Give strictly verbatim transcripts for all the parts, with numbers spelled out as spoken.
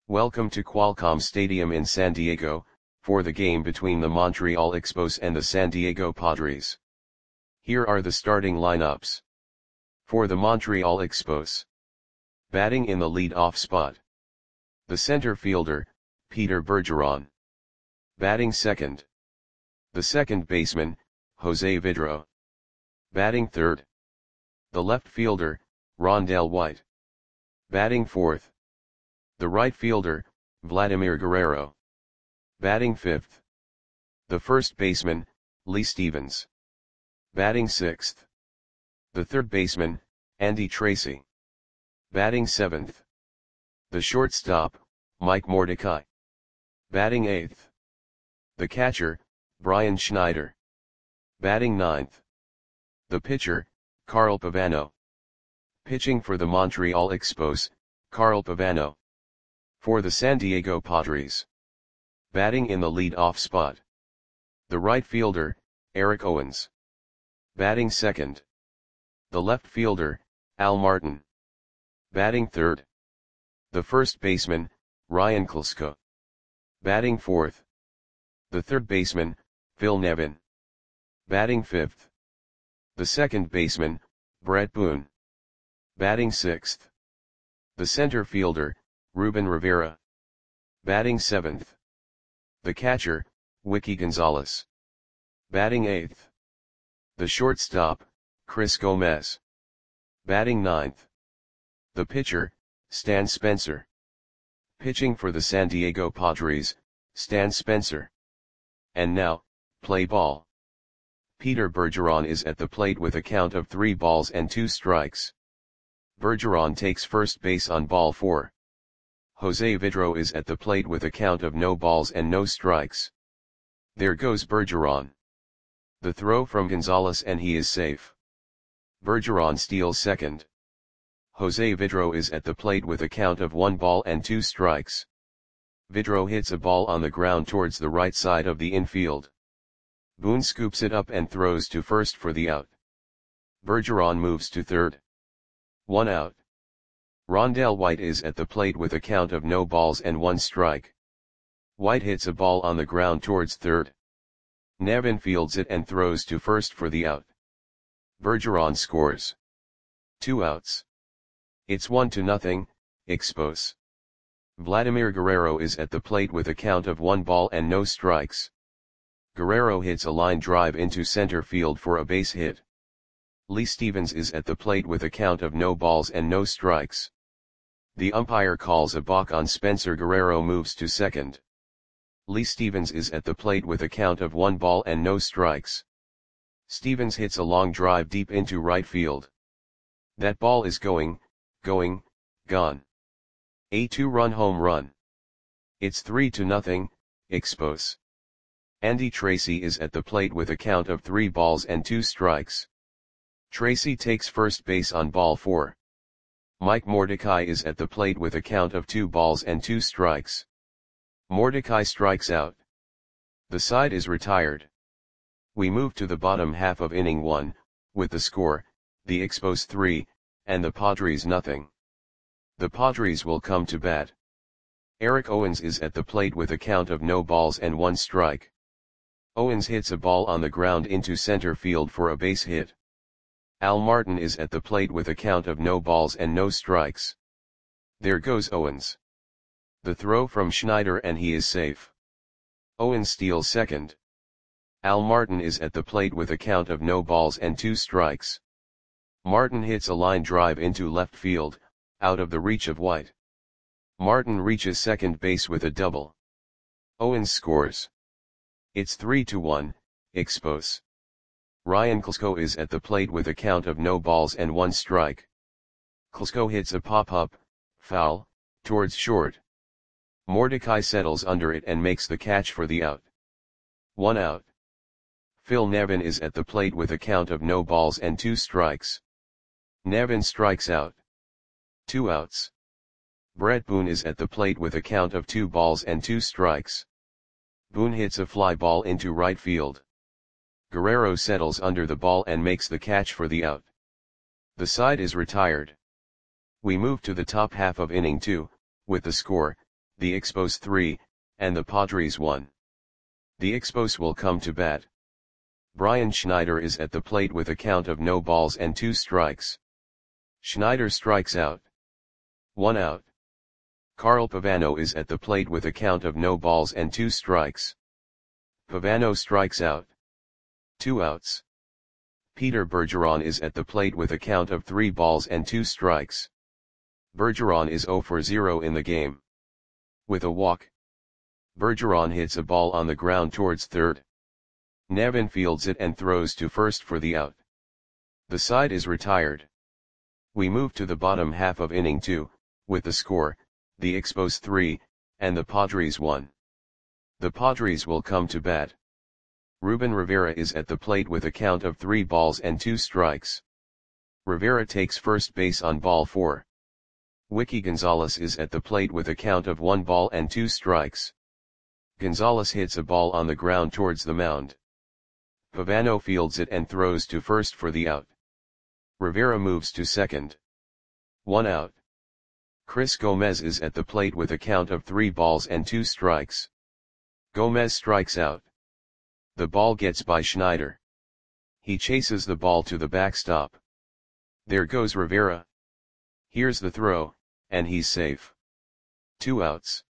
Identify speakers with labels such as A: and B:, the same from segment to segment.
A: Welcome to Qualcomm Stadium in San Diego, for the game between the Montreal Expos and the San Diego Padres. Here are the starting lineups. For the Montreal Expos. Batting in the lead-off spot. The center fielder, Peter Bergeron. Batting second. The second baseman, Jose Vidro. Batting third. The left fielder, Rondell White. Batting fourth. The right fielder, Vladimir Guerrero. Batting fifth. The first baseman, Lee Stevens. Batting sixth. The third baseman, Andy Tracy. Batting seventh. The shortstop, Mike Mordecai. Batting eighth. The catcher, Brian Schneider. Batting ninth. The pitcher, Carl Pavano. Pitching for the Montreal Expos, Carl Pavano. For the San Diego Padres. Batting in the lead-off spot. The right fielder, Eric Owens. Batting second. The left fielder, Al Martin. Batting third. The first baseman, Ryan Klesko. Batting fourth. The third baseman, Phil Nevin. Batting fifth. The second baseman, Brett Boone. Batting sixth. The center fielder, Ruben Rivera. Batting seventh. The catcher, Wiki Gonzalez. Batting eighth. The shortstop, Chris Gomez. Batting ninth. The pitcher, Stan Spencer. Pitching for the San Diego Padres, Stan Spencer. And now, play ball. Peter Bergeron is at the plate with a count of three balls and two strikes. Bergeron takes first base on ball four. Jose Vidro is at the plate with a count of no balls and no strikes. There goes Bergeron. The throw from Gonzalez and he is safe. Bergeron steals second. Jose Vidro is at the plate with a count of one ball and two strikes. Vidro hits a ball on the ground towards the right side of the infield. Boone scoops it up and throws to first for the out. Bergeron moves to third. One out. Rondell White is at the plate with a count of no balls and one strike. White hits a ball on the ground towards third. Nevin fields it and throws to first for the out. Bergeron scores. Two outs. It's one to nothing, Expos. Vladimir Guerrero is at the plate with a count of one ball and no strikes. Guerrero hits a line drive into center field for a base hit. Lee Stevens is at the plate with a count of no balls and no strikes. The umpire calls a balk on Spencer. Guerrero moves to second. Lee Stevens is at the plate with a count of one ball and no strikes. Stevens hits a long drive deep into right field. That ball is going, going, gone. A two-run home run. It's three to nothing, Expos. Andy Tracy is at the plate with a count of three balls and two strikes. Tracy takes first base on ball four. Mike Mordecai is at the plate with a count of two balls and two strikes. Mordecai strikes out. The side is retired. We move to the bottom half of inning one, with the score, the Expos three, and the Padres nothing. The Padres will come to bat. Eric Owens is at the plate with a count of no balls and one strike. Owens hits a ball on the ground into center field for a base hit. Al Martin is at the plate with a count of no balls and no strikes. There goes Owens. The throw from Schneider and he is safe. Owens steals second. Al Martin is at the plate with a count of no balls and two strikes. Martin hits a line drive into left field, out of the reach of White. Martin reaches second base with a double. Owens scores. It's three to one, Expos. Ryan Klesko is at the plate with a count of no balls and one strike. Klesko hits a pop-up, foul, towards short. Mordecai settles under it and makes the catch for the out. One out. Phil Nevin is at the plate with a count of no balls and two strikes. Nevin strikes out. Two outs. Brett Boone is at the plate with a count of two balls and two strikes. Boone hits a fly ball into right field. Guerrero settles under the ball and makes the catch for the out. The side is retired. We move to the top half of inning two, with the score, the Expos three, and the Padres one. The Expos will come to bat. Brian Schneider is at the plate with a count of no balls and two strikes. Schneider strikes out. One out. Carl Pavano is at the plate with a count of no balls and two strikes. Pavano strikes out. Two outs. Peter Bergeron is at the plate with a count of three balls and two strikes. Bergeron is zero for zero in the game. With a walk. Bergeron hits a ball on the ground towards third. Nevin fields it and throws to first for the out. The side is retired. We move to the bottom half of inning two, with the score, the Expos three, and the Padres one. The Padres will come to bat. Ruben Rivera is at the plate with a count of three balls and two strikes. Rivera takes first base on ball four. Wiki Gonzalez is at the plate with a count of one ball and two strikes. Gonzalez hits a ball on the ground towards the mound. Pavano fields it and throws to first for the out. Rivera moves to second. One out. Chris Gomez is at the plate with a count of three balls and two strikes. Gomez strikes out. The ball gets by Schneider. He chases the ball to the backstop. There goes Rivera. Here's the throw, and he's safe. Two outs.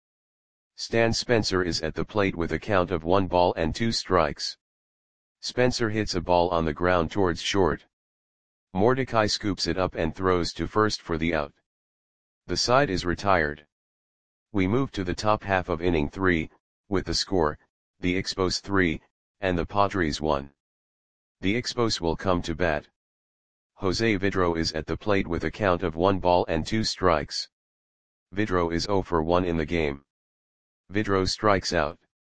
A: Stan Spencer is at the plate with a count of one ball and two strikes. Spencer hits a ball on the ground towards short. Mordecai scoops it up and throws to first for the out. The side is retired. We move to the top half of inning three, with the score, the Expos three, and the Padres one. The Expos will come to bat. Jose Vidro is at the plate with a count of one ball and two strikes. Vidro is zero for one in the game. Vidro strikes out.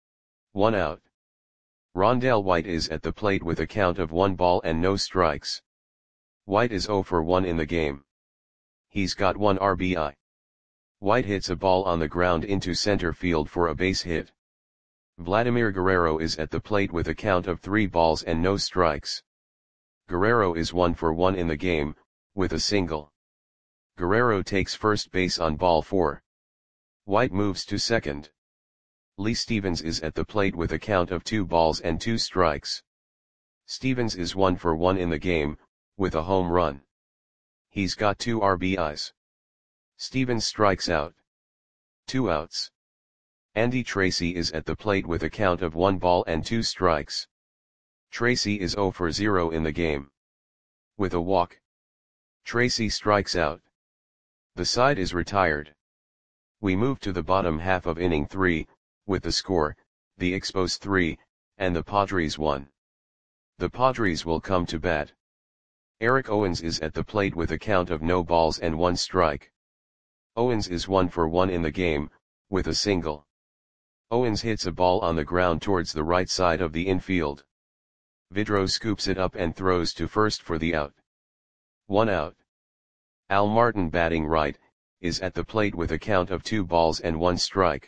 A: One out. Rondell White is at the plate with a count of one ball and no strikes. White is zero for one in the game. He's got one R B I. White hits a ball on the ground into center field for a base hit. Vladimir Guerrero is at the plate with a count of three balls and no strikes. Guerrero is one for one in the game, with a single. Guerrero takes first base on ball four. White moves to second. Lee Stevens is at the plate with a count of two balls and two strikes. Stevens is one for one in the game, with a home run. He's got two R B Is. Stevens strikes out. Two outs. Andy Tracy is at the plate with a count of one ball and two strikes. Tracy is zero for zero in the game. With a walk. Tracy strikes out. The side is retired. We move to the bottom half of inning three, with the score, the Expos three, and the Padres one. The Padres will come to bat. Eric Owens is at the plate with a count of no balls and one strike. Owens is one for one in the game, with a single. Owens hits a ball on the ground towards the right side of the infield. Vidro scoops it up and throws to first for the out. One out. Al Martin, batting right, is at the plate with a count of two balls and one strike.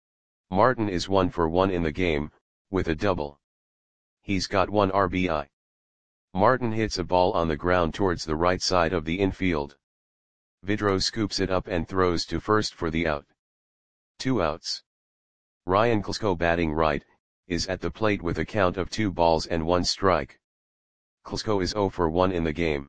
A: Martin is one for one in the game, with a double. He's got one R B I. Martin hits a ball on the ground towards the right side of the infield. Vidro scoops it up and throws to first for the out. Two outs. Ryan Klesko, batting right, is at the plate with a count of two balls and one strike. Klesko is zero for one in the game.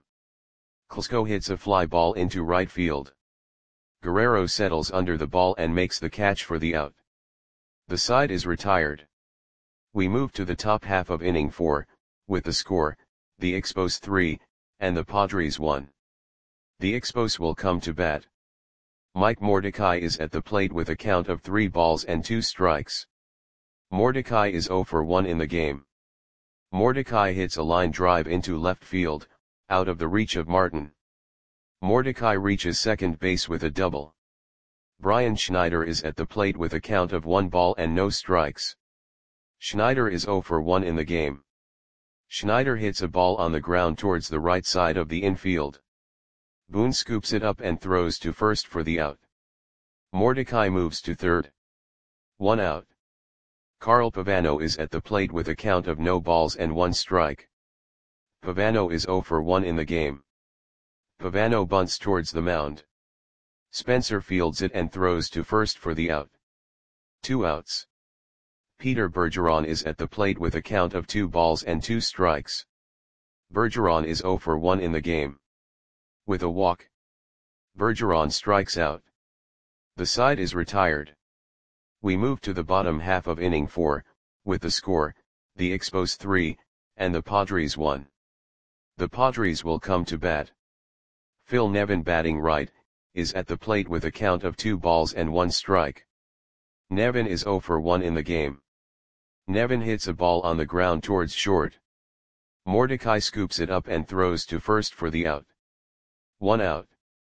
A: Klesko hits a fly ball into right field. Guerrero settles under the ball and makes the catch for the out. The side is retired. We move to the top half of inning four, with the score, the Expos three, and the Padres one. The Expos will come to bat. Mike Mordecai is at the plate with a count of three balls and two strikes. Mordecai is zero for one in the game. Mordecai hits a line drive into left field, out of the reach of Martin. Mordecai reaches second base with a double. Brian Schneider is at the plate with a count of one ball and no strikes. Schneider is zero for one in the game. Schneider hits a ball on the ground towards the right side of the infield. Boone scoops it up and throws to first for the out. Mordecai moves to third. One out. Carl Pavano is at the plate with a count of no balls and one strike. Pavano is zero for one in the game. Pavano bunts towards the mound. Spencer fields it and throws to first for the out. Two outs. Peter Bergeron is at the plate with a count of two balls and two strikes. Bergeron is zero for one in the game. With a walk, Bergeron strikes out. The side is retired. We move to the bottom half of inning four, with the score, the Expos three, and the Padres one. The Padres will come to bat. Phil Nevin, batting right, is at the plate with a count of two balls and one strike. Nevin is zero for one in the game. Nevin hits a ball on the ground towards short. Mordecai scoops it up and throws to first for the out. One out.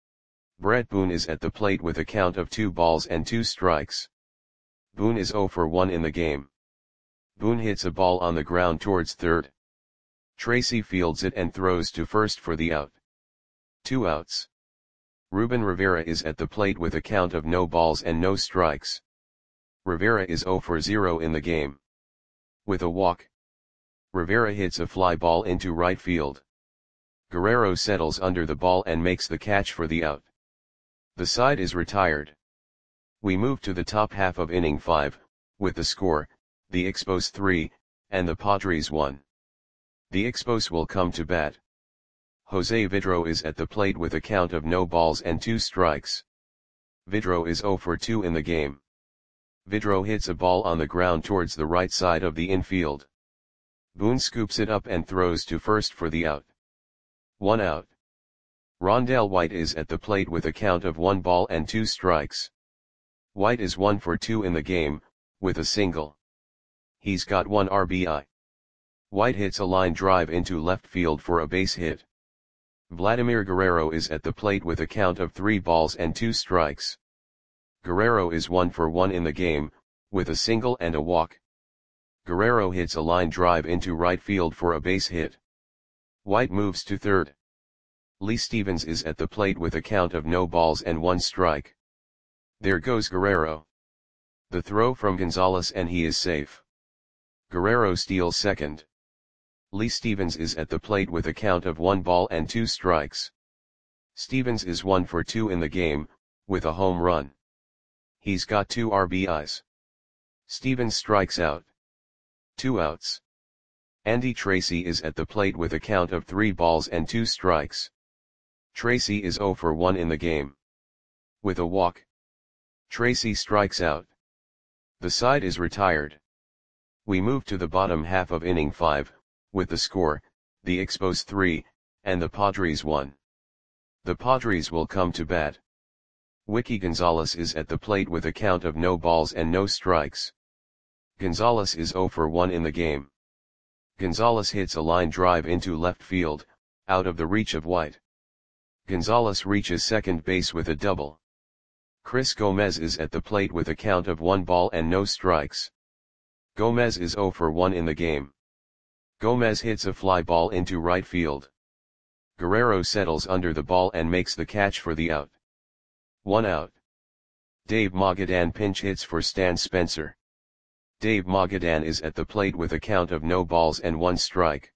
A: Brett Boone is at the plate with a count of two balls and two strikes. Boone is zero for one in the game. Boone hits a ball on the ground towards third. Tracy fields it and throws to first for the out. Two outs. Ruben Rivera is at the plate with a count of no balls and no strikes. Rivera is zero for zero in the game. With a walk, Rivera hits a fly ball into right field. Guerrero settles under the ball and makes the catch for the out. The side is retired. We move to the top half of inning five, with the score, the Expos three, and the Padres one. The Expos will come to bat. Jose Vidro is at the plate with a count of no balls and two strikes. Vidro is zero for two in the game. Vidro hits a ball on the ground towards the right side of the infield. Boone scoops it up and throws to first for the out. One out. Rondell White is at the plate with a count of one ball and two strikes. White is one for two in the game, with a single. He's got one R B I. White hits a line drive into left field for a base hit. Vladimir Guerrero is at the plate with a count of three balls and two strikes. Guerrero is one for one in the game, with a single and a walk. Guerrero hits a line drive into right field for a base hit. White moves to third. Lee Stevens is at the plate with a count of no balls and one strike. There goes Guerrero. The throw from Gonzalez and he is safe. Guerrero steals second. Lee Stevens is at the plate with a count of one ball and two strikes. Stevens is one for two in the game, with a home run. He's got two R B Is. Stevens strikes out. Two outs. Andy Tracy is at the plate with a count of three balls and two strikes. Tracy is zero for one in the game. With a walk, Tracy strikes out. The side is retired. We move to the bottom half of inning five, with the score, the Expos three, and the Padres one. The Padres will come to bat. Wiki Gonzalez is at the plate with a count of no balls and no strikes. Gonzalez is zero for one in the game. Gonzalez hits a line drive into left field, out of the reach of White. Gonzalez reaches second base with a double. Chris Gomez is at the plate with a count of one ball and no strikes. Gomez is zero for one in the game. Gomez hits a fly ball into right field. Guerrero settles under the ball and makes the catch for the out. One out. Dave Magadan pinch hits for Stan Spencer. Dave Magadan is at the plate with a count of no balls and one strike.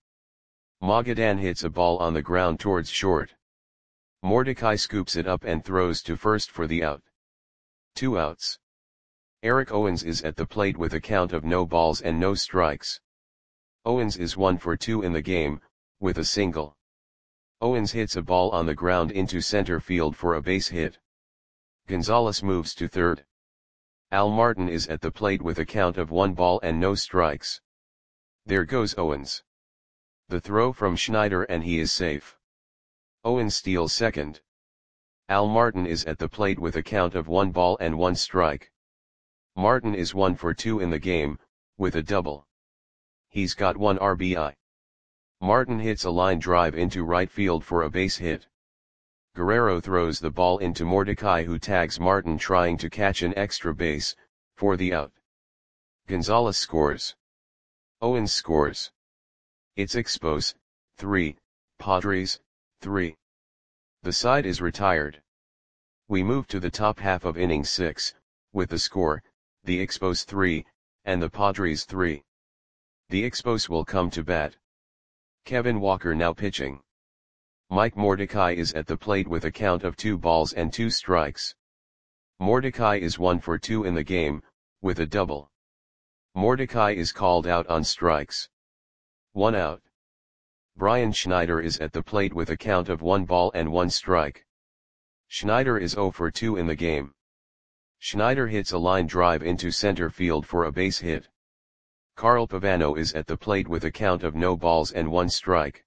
A: Magadan hits a ball on the ground towards short. Mordecai scoops it up and throws to first for the out. Two outs. Eric Owens is at the plate with a count of no balls and no strikes. Owens is one for two in the game, with a single. Owens hits a ball on the ground into center field for a base hit. Gonzalez moves to third. Al Martin is at the plate with a count of one ball and no strikes. There goes Owens. The throw from Schneider and he is safe. Owens steals second. Al Martin is at the plate with a count of one ball and one strike. Martin is one for two in the game, with a double. He's got one R B I. Martin hits a line drive into right field for a base hit. Guerrero throws the ball into Mordecai, who tags Martin trying to catch an extra base, for the out. Gonzalez scores. Owens scores. It's Expos, three, Padres, three. The side is retired. We move to the top half of inning six, with the score, the Expos three, and the Padres three. The Expos will come to bat. Kevin Walker now pitching. Mike Mordecai is at the plate with a count of two balls and two strikes. Mordecai is one for two in the game, with a double. Mordecai is called out on strikes. One out. Brian Schneider is at the plate with a count of one ball and one strike. Schneider is zero for two in the game. Schneider hits a line drive into center field for a base hit. Carl Pavano is at the plate with a count of no balls and one strike.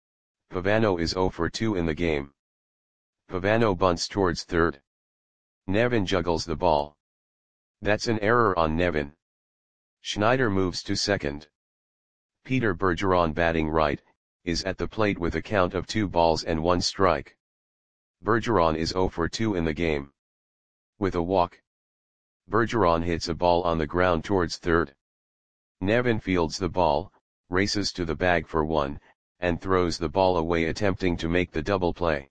A: Pavano is zero for two in the game. Pavano bunts towards third. Nevin juggles the ball. That's an error on Nevin. Schneider moves to second. Peter Bergeron, batting right, is at the plate with a count of two balls and one strike. Bergeron is zero for two in the game. With a walk, Bergeron hits a ball on the ground towards third. Nevin fields the ball, races to the bag for one, and throws the ball away, attempting to make the double play.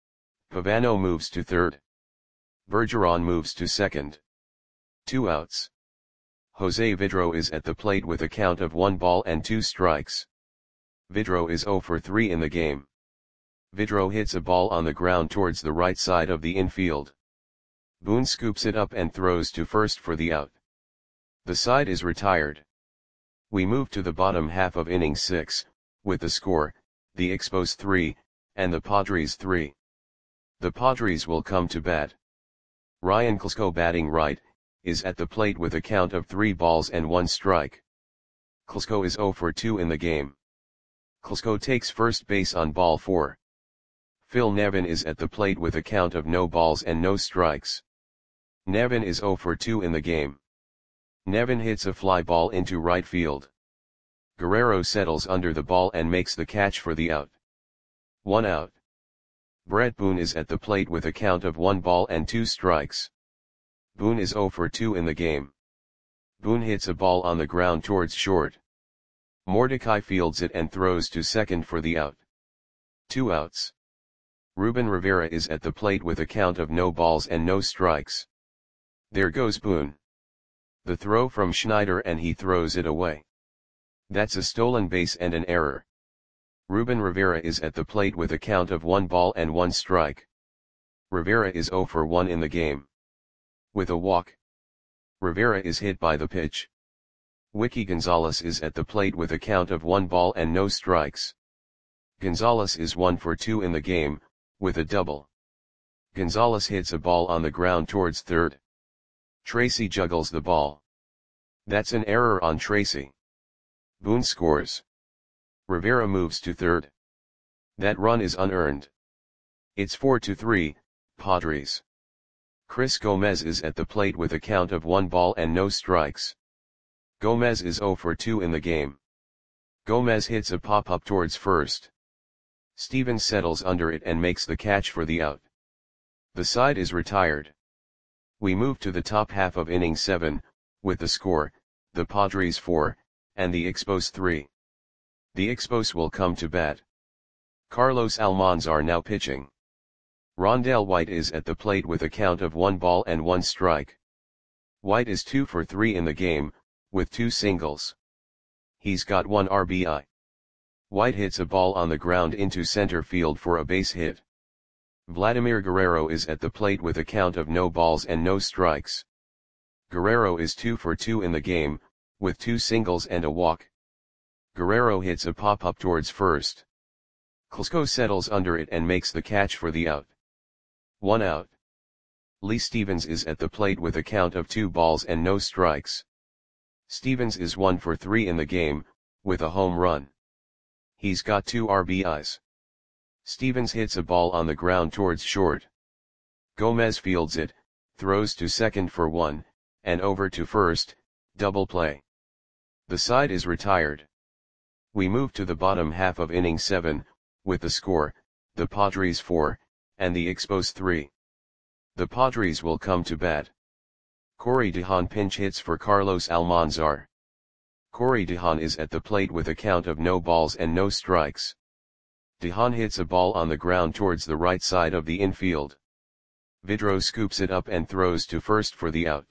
A: Pavano moves to third. Bergeron moves to second. Two outs. Jose Vidro is at the plate with a count of one ball and two strikes. Vidro is zero for three in the game. Vidro hits a ball on the ground towards the right side of the infield. Boone scoops it up and throws to first for the out. The side is retired. We move to the bottom half of inning six, with the score, the Expos three, and the Padres three. The Padres will come to bat. Ryan Klesko, batting right, is at the plate with a count of three balls and one strike. Klesko is zero for two in the game. Klesko takes first base on ball four. Phil Nevin is at the plate with a count of no balls and no strikes. Nevin is zero for two in the game. Nevin hits a fly ball into right field. Guerrero settles under the ball and makes the catch for the out. One out. Brett Boone is at the plate with a count of one ball and two strikes. Boone is zero for two in the game. Boone hits a ball on the ground towards short. Mordecai fields it and throws to second for the out. Two outs. Ruben Rivera is at the plate with a count of no balls and no strikes. There goes Boone. The throw from Schneider and he throws it away. That's a stolen base and an error. Ruben Rivera is at the plate with a count of one ball and one strike. Rivera is zero for one in the game. With a walk, Rivera is hit by the pitch. Wiki Gonzalez is at the plate with a count of one ball and no strikes. Gonzalez is one for two in the game, with a double. Gonzalez hits a ball on the ground towards third. Tracy juggles the ball. That's an error on Tracy. Boone scores. Rivera moves to third. That run is unearned. It's four to three, Padres. Chris Gomez is at the plate with a count of one ball and no strikes. Gomez is zero for two in the game. Gomez hits a pop-up towards first. Stevens settles under it and makes the catch for the out. The side is retired. We move to the top half of inning seven, with the score, the Padres four, and the Expos three. The Expos will come to bat. Carlos Almanzar now pitching. Rondell White is at the plate with a count of one ball and one strike. White is two for three in the game, with two singles. He's got one R B I. White hits a ball on the ground into center field for a base hit. Vladimir Guerrero is at the plate with a count of no balls and no strikes. Guerrero is two for two in the game, with two singles and a walk. Guerrero hits a pop-up towards first. Klesko settles under it and makes the catch for the out. One out. Lee Stevens is at the plate with a count of two balls and no strikes. Stevens is one for three in the game, with a home run. He's got two R B Is. Stevens hits a ball on the ground towards short. Gomez fields it, throws to second for one, and over to first, double play. The side is retired. We move to the bottom half of inning seven, with the score, the Padres four, and the Expos three. The Padres will come to bat. Corey DeHaan pinch hits for Carlos Almanzar. Corey DeHaan is at the plate with a count of no balls and no strikes. DeHaan hits a ball on the ground towards the right side of the infield. Vidro scoops it up and throws to first for the out.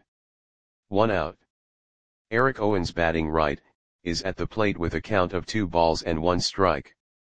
A: One out. Eric Owens, batting right, is at the plate with a count of two balls and one strike.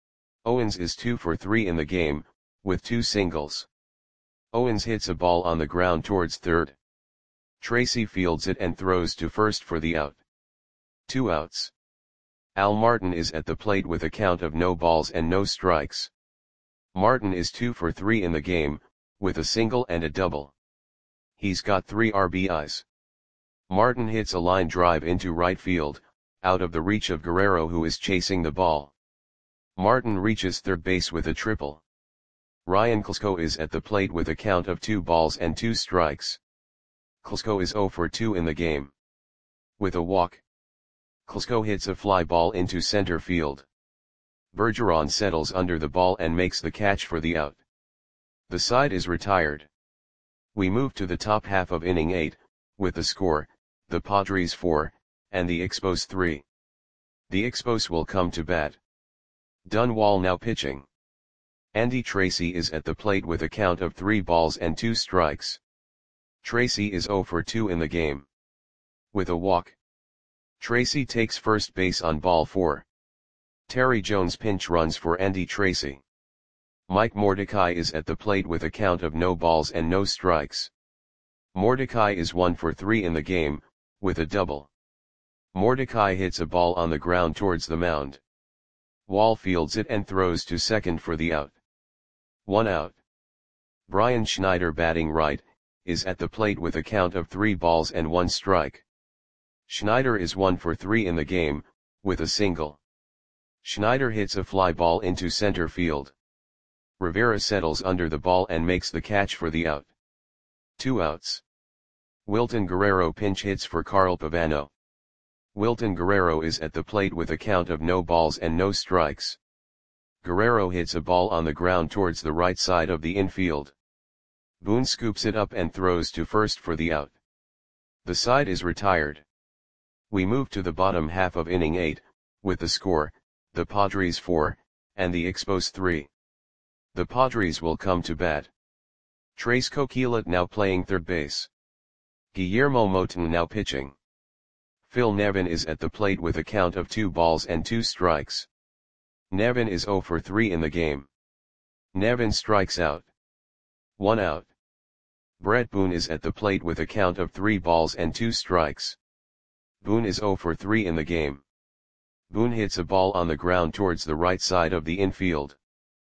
A: Owens is two for three in the game, with two singles. Owens hits a ball on the ground towards third. Tracy fields it and throws to first for the out. Two outs. Al Martin is at the plate with a count of no balls and no strikes. Martin is two for three in the game, with a single and a double. He's got three R B Is. Martin hits a line drive into right field, out of the reach of Guerrero, who is chasing the ball. Martin reaches third base with a triple. Ryan Klesko is at the plate with a count of two balls and two strikes. Klesko is zero for two in the game. With a walk, Klesko hits a fly ball into center field. Bergeron settles under the ball and makes the catch for the out. The side is retired. We move to the top half of inning eight, with the score, the Padres four, and the Expos three. The Expos will come to bat. Dunwall now pitching. Andy Tracy is at the plate with a count of three balls and two strikes. Tracy is zero for two in the game. With a walk, Tracy takes first base on ball four. Terry Jones pinch runs for Andy Tracy. Mike Mordecai is at the plate with a count of no balls and no strikes. Mordecai is one for three in the game, with a double. Mordecai hits a ball on the ground towards the mound. Wall fields it and throws to second for the out. One out. Brian Schneider, batting right, is at the plate with a count of three balls and one strike. Schneider is one for three in the game, with a single. Schneider hits a fly ball into center field. Rivera settles under the ball and makes the catch for the out. Two outs. Wilton Guerrero pinch hits for Carl Pavano. Wilton Guerrero is at the plate with a count of no balls and no strikes. Guerrero hits a ball on the ground towards the right side of the infield. Boone scoops it up and throws to first for the out. The side is retired. We move to the bottom half of inning eight, with the score, the Padres four, and the Expos three. The Padres will come to bat. Trace Coquelin now playing third base. Guillermo Moton now pitching. Phil Nevin is at the plate with a count of two balls and two strikes. Nevin is zero for three in the game. Nevin strikes out. One out. Brett Boone is at the plate with a count of three balls and two strikes. Boone is zero for three in the game. Boone hits a ball on the ground towards the right side of the infield.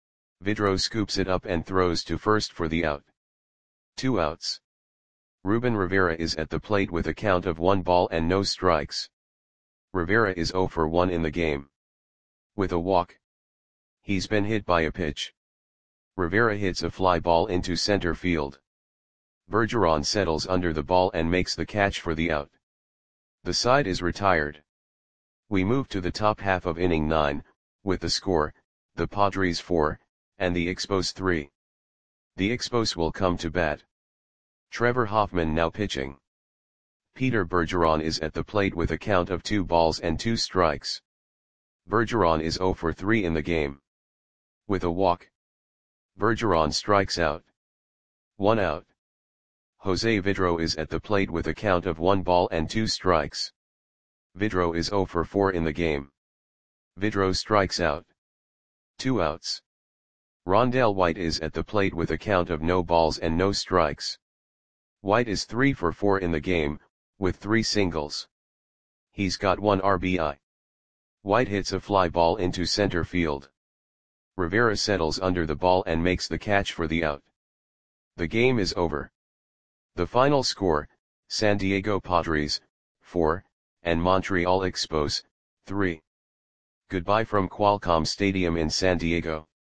A: Vidro scoops it up and throws to first for the out. Two outs. Ruben Rivera is at the plate with a count of one ball and no strikes. Rivera is zero for one in the game. With a walk. He's been hit by a pitch. Rivera hits a fly ball into center field. Bergeron settles under the ball and makes the catch for the out. The side is retired. We move to the top half of inning nine, with the score, the Padres four, and the Expos three. The Expos will come to bat. Trevor Hoffman now pitching. Peter Bergeron is at the plate with a count of two balls and two strikes. Bergeron is zero for three in the game. With a walk, Bergeron strikes out. One out. Jose Vidro is at the plate with a count of one ball and two strikes. Vidro is zero for four in the game. Vidro strikes out. Two outs. Rondell White is at the plate with a count of no balls and no strikes. White is three for four in the game, with three singles. He's got one R B I. White hits a fly ball into center field. Rivera settles under the ball and makes the catch for the out. The game is over. The final score, San Diego Padres, four, and Montreal Expos, three. Goodbye from Qualcomm Stadium in San Diego.